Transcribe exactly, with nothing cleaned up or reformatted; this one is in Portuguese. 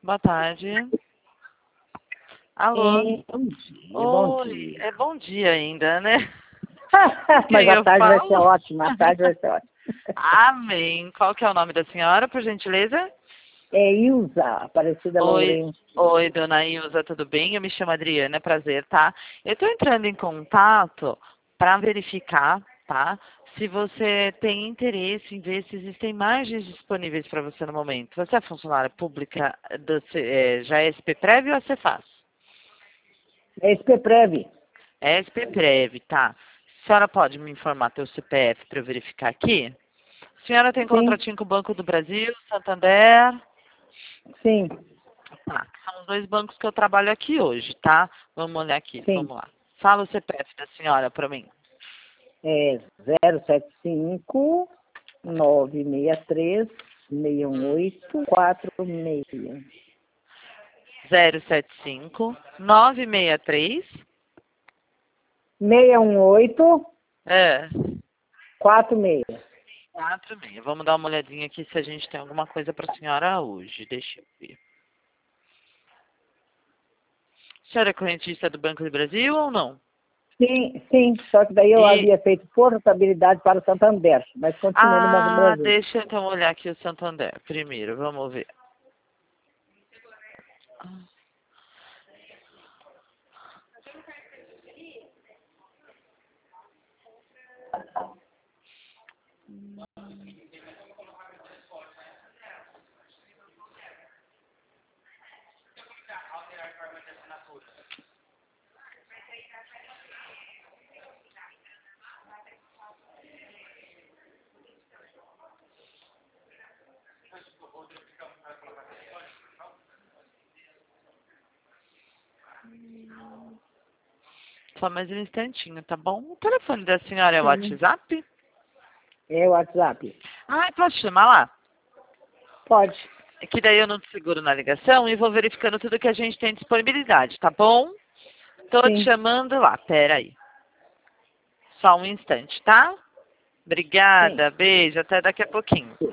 Boa tarde. Alô? E, bom dia, bom Oi, dia. é bom dia ainda, né? Mas a eu tarde falo? vai ser ótima, a tarde vai ser ótima. Amém. Qual que é o nome da senhora, por gentileza? É Ilza, Aparecida Oi, Lourenço. oi, dona Ilza, tudo bem? Eu me chamo Adriana, é prazer, tá? Eu estou entrando em contato para verificar, tá? Se você tem interesse em ver se existem margens disponíveis para você no momento. Você é funcionária pública do, C- eh, já é S P Prev ou a Cefaz? É S P Prev. É S P Prev, tá? A senhora pode me informar teu C P F para eu verificar aqui? A senhora tem Sim, contratinho com o Banco do Brasil, Santander? sim, Tá, são os dois bancos que eu trabalho aqui hoje, tá? Vamos olhar aqui, sim. vamos lá. Fala o C P F da senhora para mim. É zero sete cinco, nove seis três, seis um Hum. oito, quatro seis. zero sete cinco, nove seis três. seis um oito, É, quatro seis. quatro seis. Vamos dar uma olhadinha aqui se a gente tem alguma coisa para a senhora hoje. Deixa eu ver. A senhora é correntista do Banco do Brasil ou não? Sim, sim, só que daí eu E, havia feito portabilidade para o Santander, mas continuo no Banco do ah, Brasil. deixa eu então olhar aqui o Santander primeiro, vamos ver. Só mais um instantinho, tá bom? O telefone da senhora é o Sim. WhatsApp? É o WhatsApp. Ah, posso chamar lá? Pode. É que daí eu não te seguro na ligação e vou verificando tudo que a gente tem disponibilidade, tá bom? Tô te Sim, chamando lá, pera aí. Só um instante, tá? sim. Obrigada, beijo, até daqui a pouquinho. Sim.